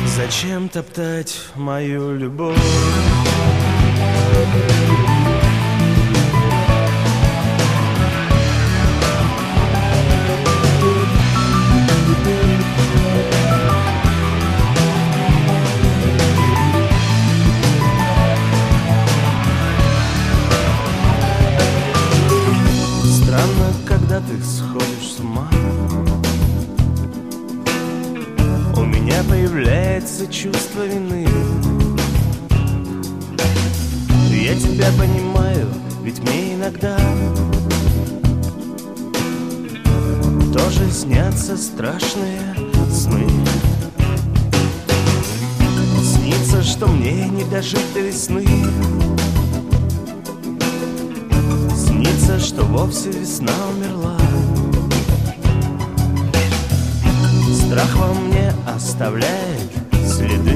Зачем топтать мою любовь? Странно, когда ты сходишь с ума, у меня появляется чувство вины. Я тебя понимаю, ведь мне иногда тоже снятся страшные сны. Снится, что мне не дожить до весны. Снится, что вовсе весна умерла. Страх во мне оставляет следы.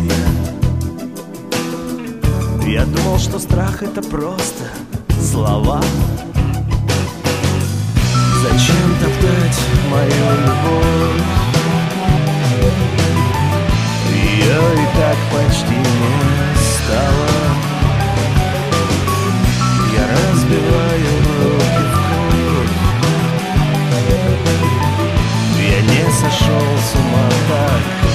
Я думал, что страх — это просто слова. Зачем топтать мою любовь? Ее и так почти не стало. Я разбиваю руки в кровь. Я не сошел с ума, так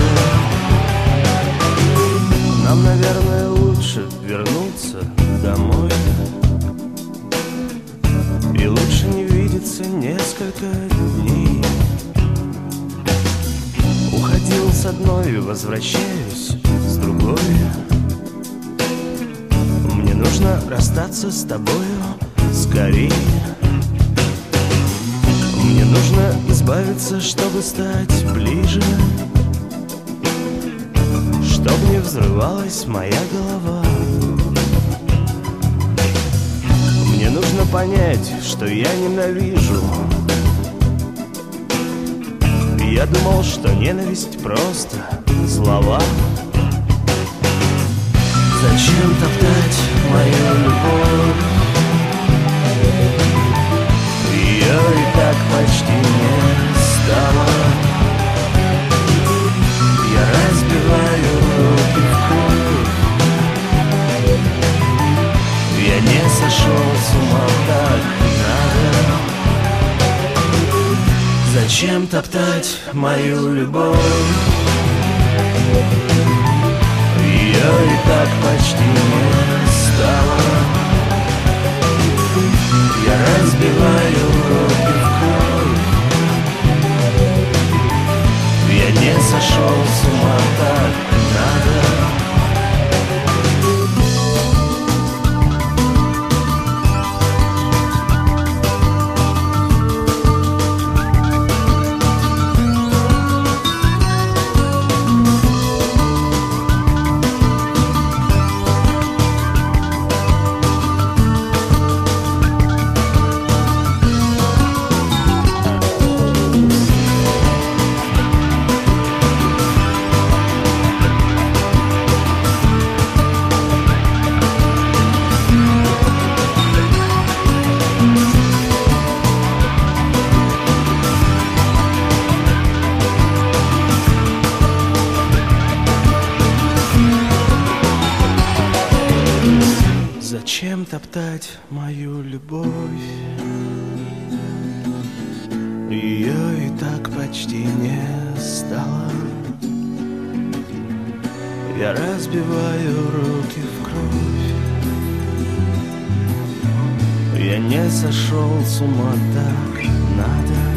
надо. Нам, наверное, лучше вернуться домой. И лучше не видеться несколько дней. Уходил с одной, возвращаюсь с другой. Мне нужно расстаться с тобою скорее. Мне нужно избавиться, чтобы стать ближе, чтоб не взрывалась моя голова. Мне нужно понять, что я ненавижу. Я думал, что ненависть просто слова. Зачем топтать мою любовь? Ее и так почти не стало. Я разбиваю руки в кровь. Я не сошел с ума, так надо. Зачем топтать мою любовь? Ее и так почти не стало. Я разбиваю руки в кровь. Я не сошел с ума, так надо. Зачем топтать мою любовь? Ее и так почти не стало. Я разбиваю руки в кровь. Я не сошел с ума, так надо.